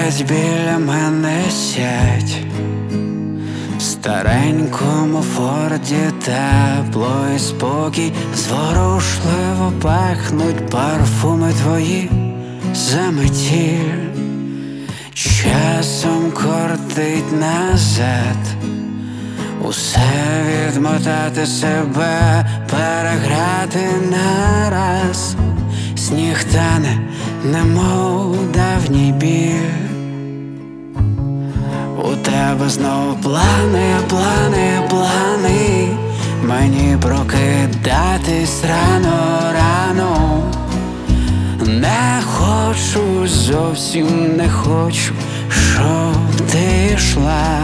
сядь біля мене, сядь. В старенькому Форді тепло і спокій, зворушливо пахнуть парфуми твої заметіль. Часом кортить назад, усе відмотати себе, переграти нараз. Сніг тане, немов давній біль. У тебе знов плани, плани, плани, мені прокидатись рано, рано. Не хочу, зовсім не хочу, щоб ти йшла.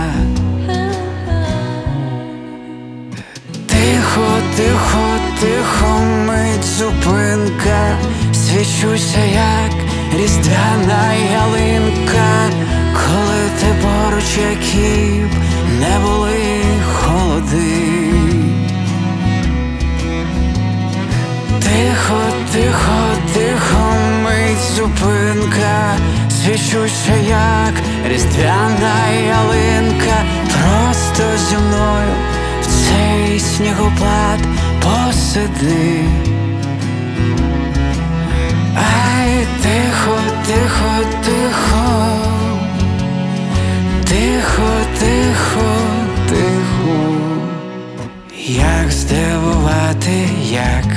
Тихо, тихо, тихо, мить зупинка, свічуся, як різдвяна ялинка, коли ти поруч, які б не були холоди. Тихо, тихо, тихо, мить зупинка, свічуся, як різдвяна ялинка, просто зі мною в цей снігопад посиди. Ай, тихо, тихо, тихо, тихо, тихо, тихо. Як здивувати, як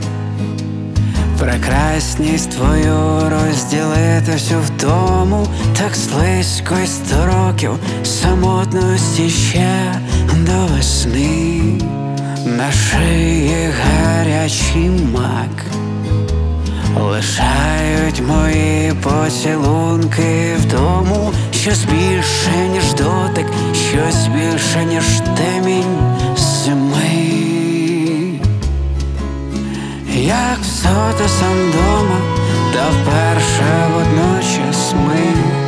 прекрасність твою розділити всю втому, так слизько й 100 років самотності ще до весни. На шиї гарячий мак лишають мої поцілунки в тому, щось більше, ніж дотик, щось більше, ніж темінь зими. Як всота сам дома, та вперше водночас ми.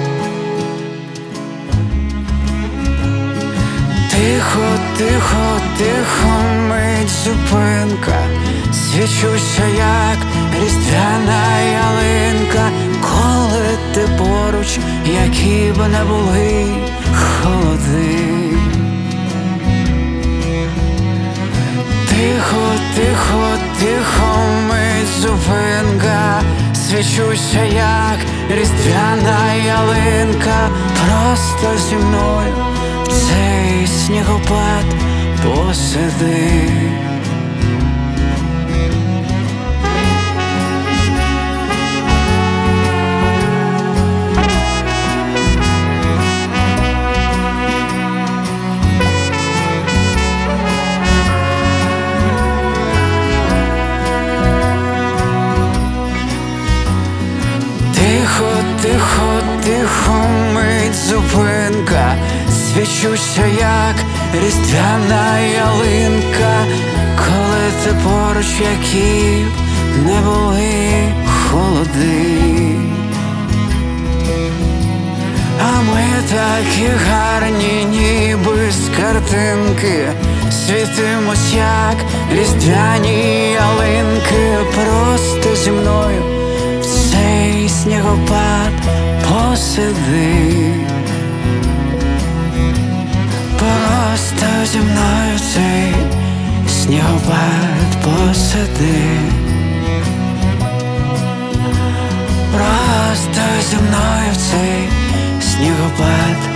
Тихо, тихо, тихо, мить зупинка, свічуся, як різдвяна ялинка, коли ти поруч, які б не були холоди. Тихо, тихо, тихо, мить зупинка, свічуся, як різдвяна ялинка, просто зі мною в цей снігопад посиди. Тихо, тихо, тихо, мить зупинка, свічуся, як різдвяна ялинка, коли ти поруч, які не були холоди. А ми такі гарні, ніби з картинки, світимось, як різдвяні ялинки, просто зі мною в цей снігопад посиди. Просто зі мною в цей снігопад посиди. Просто зі мною в цей снігопад